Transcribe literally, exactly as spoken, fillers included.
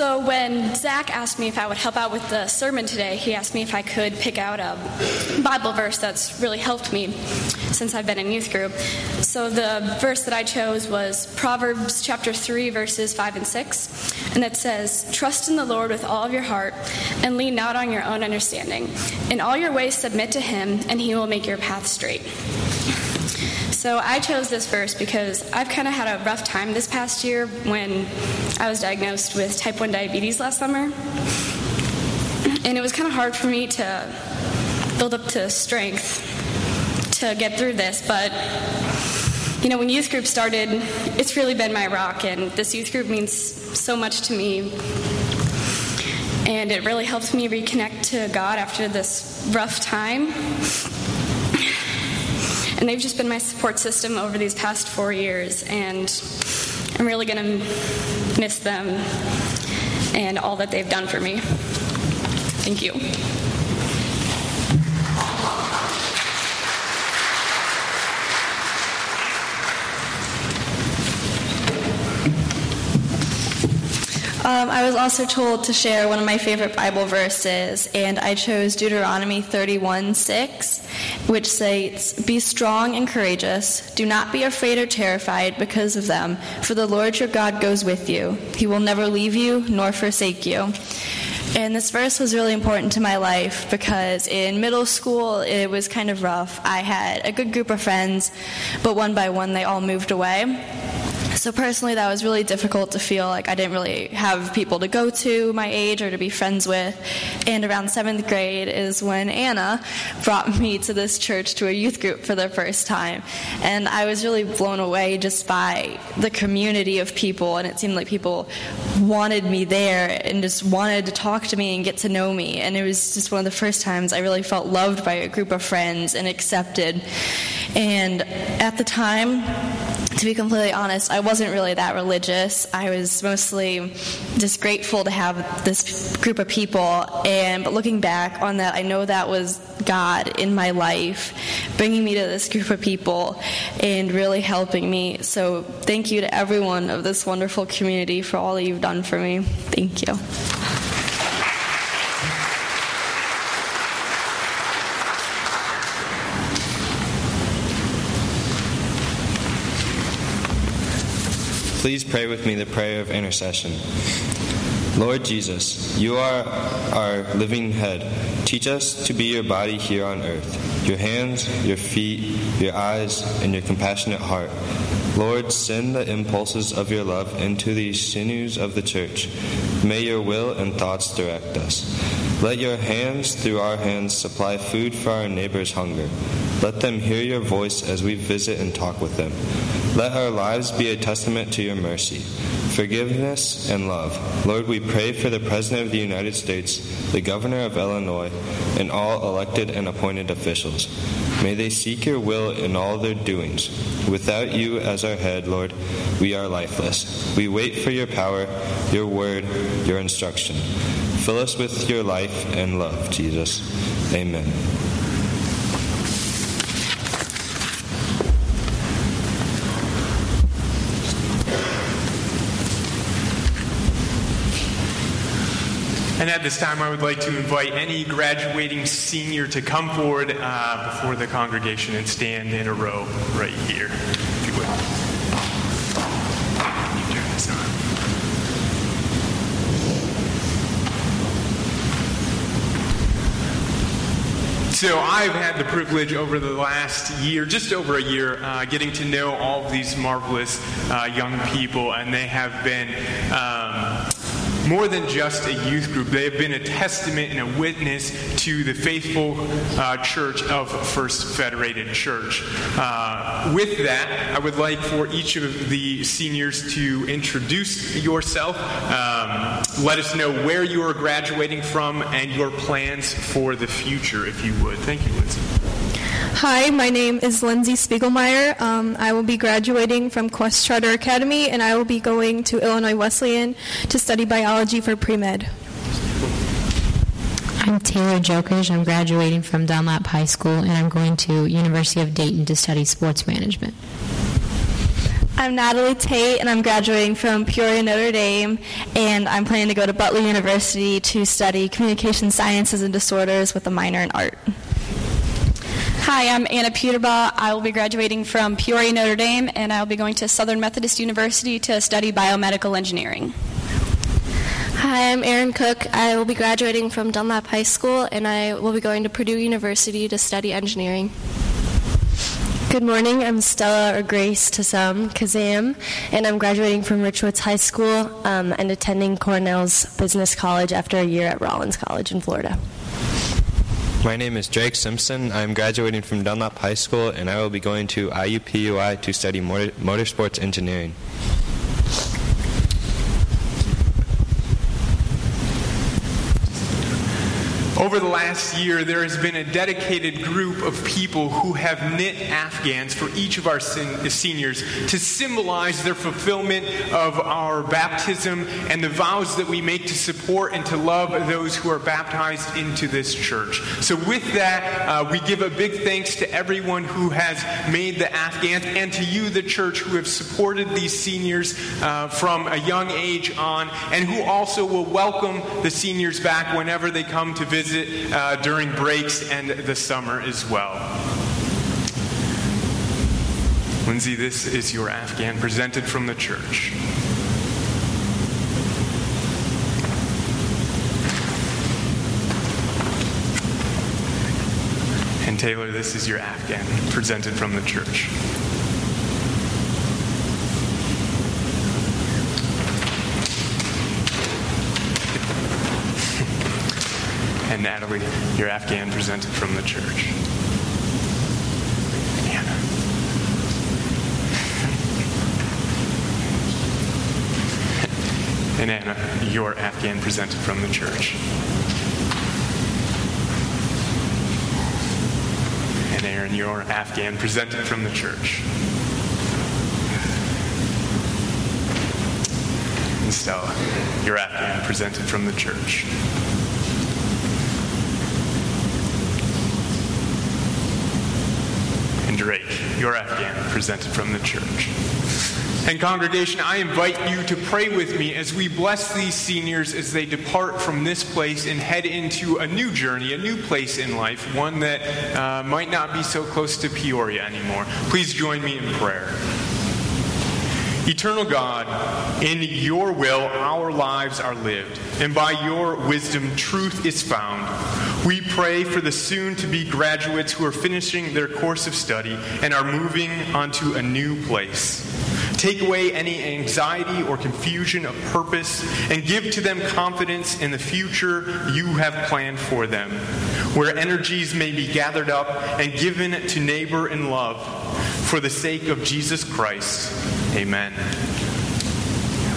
So when Zach asked me if I would help out with the sermon today, he asked me if I could pick out a Bible verse that's really helped me since I've been in youth group. So the verse that I chose was Proverbs chapter three, verses five and six, and it says, "Trust in the Lord with all of your heart, and lean not on your own understanding. In all your ways submit to him, and he will make your path straight." So I chose this verse because I've kind of had a rough time this past year when I was diagnosed with type one diabetes last summer. And it was kind of hard for me to build up to strength to get through this. But, you know, when youth group started, it's really been my rock. And this youth group means so much to me. And it really helped me reconnect to God after this rough time. And they've just been my support system over these past four years, and I'm really going to miss them and all that they've done for me. Thank you. Um, I was also told to share one of my favorite Bible verses, and I chose Deuteronomy thirty-one six, which states, "Be strong and courageous. Do not be afraid or terrified because of them, for the Lord your God goes with you. He will never leave you nor forsake you." And this verse was really important to my life because in middle school it was kind of rough. I had a good group of friends, but one by one they all moved away. So personally, that was really difficult to feel like I didn't really have people to go to my age or to be friends with. And around seventh grade is when Anna brought me to this church to a youth group for the first time. And I was really blown away just by the community of people, and it seemed like people wanted me there and just wanted to talk to me and get to know me. And it was just one of the first times I really felt loved by a group of friends and accepted. And at the time, to be completely honest, I wasn't really that religious. I was mostly just grateful to have this group of people. And but looking back on that, I know that was God in my life, bringing me to this group of people and really helping me. So thank you to everyone of this wonderful community for all that you've done for me. Thank you. Please pray with me the prayer of intercession. Lord Jesus, you are our living head. Teach us to be your body here on earth, your hands, your feet, your eyes, and your compassionate heart. Lord, send the impulses of your love into the sinews of the church. May your will and thoughts direct us. Let your hands through our hands supply food for our neighbors' hunger. Let them hear your voice as we visit and talk with them. Let our lives be a testament to your mercy, forgiveness, and love. Lord, we pray for the President of the United States, the Governor of Illinois, and all elected and appointed officials. May they seek your will in all their doings. Without you as our head, Lord, we are lifeless. We wait for your power, your word, your instruction. Fill us with your life and love, Jesus. Amen. And at this time, I would like to invite any graduating senior to come forward uh, before the congregation and stand in a row right here, if you would. Turn this on. So I've had the privilege over the last year, just over a year, uh, getting to know all of these marvelous uh, young people, and they have been um, more than just a youth group. They have been a testament and a witness to the faithful uh, church of First Federated Church. Uh, with that, I would like for each of the seniors to introduce yourself. Um, let us know where you are graduating from and your plans for the future, if you would. Thank you, Lindsay. Hi, my name is Lindsay Spiegelmeyer. Um, I will be graduating from Quest Charter Academy, and I will be going to Illinois Wesleyan to study biology for pre-med. I'm Taylor Jokers. I'm graduating from Dunlap High School, and I'm going to University of Dayton to study sports management. I'm Natalie Tate, and I'm graduating from Peoria Notre Dame, and I'm planning to go to Butler University to study communication sciences and disorders with a minor in art. Hi, I'm Anna Peterbaugh. I will be graduating from Peoria Notre Dame, and I will be going to Southern Methodist University to study biomedical engineering. Hi, I'm Erin Cook. I will be graduating from Dunlap High School, and I will be going to Purdue University to study engineering. Good morning. I'm Stella, or Grace to some, Kazam, and I'm graduating from Richwoods High School um, and attending Cornell's Business College after a year at Rollins College in Florida. My name is Drake Simpson. I'm graduating from Dunlap High School, and I will be going to I U P U I to study motor- motorsports engineering. Over the last year, there has been a dedicated group of people who have knit Afghans for each of our sen- seniors to symbolize their fulfillment of our baptism and the vows that we make to support and to love those who are baptized into this church. So with that, uh, we give a big thanks to everyone who has made the Afghans, and to you, the church, who have supported these seniors uh, from a young age on, and who also will welcome the seniors back whenever they come to visit Uh, during breaks and the summer as well. Lindsay, this is your Afghan presented from the church. And Taylor, this is your Afghan presented from the church. And Natalie, your Afghan presented from the church. Anna. And Anna, your Afghan presented from the church. And Aaron, your Afghan presented from the church. And Stella, your Afghan presented from the church. And Drake, your Afghan presented from the church. And congregation, I invite you to pray with me as we bless these seniors as they depart from this place and head into a new journey, a new place in life, one that uh, might not be so close to Peoria anymore. Please join me in prayer. Eternal God, in your will our lives are lived, and by your wisdom truth is found. We pray for the soon-to-be graduates who are finishing their course of study and are moving onto a new place. Take away any anxiety or confusion of purpose, and give to them confidence in the future you have planned for them, where energies may be gathered up and given to neighbor and love. For the sake of Jesus Christ, amen.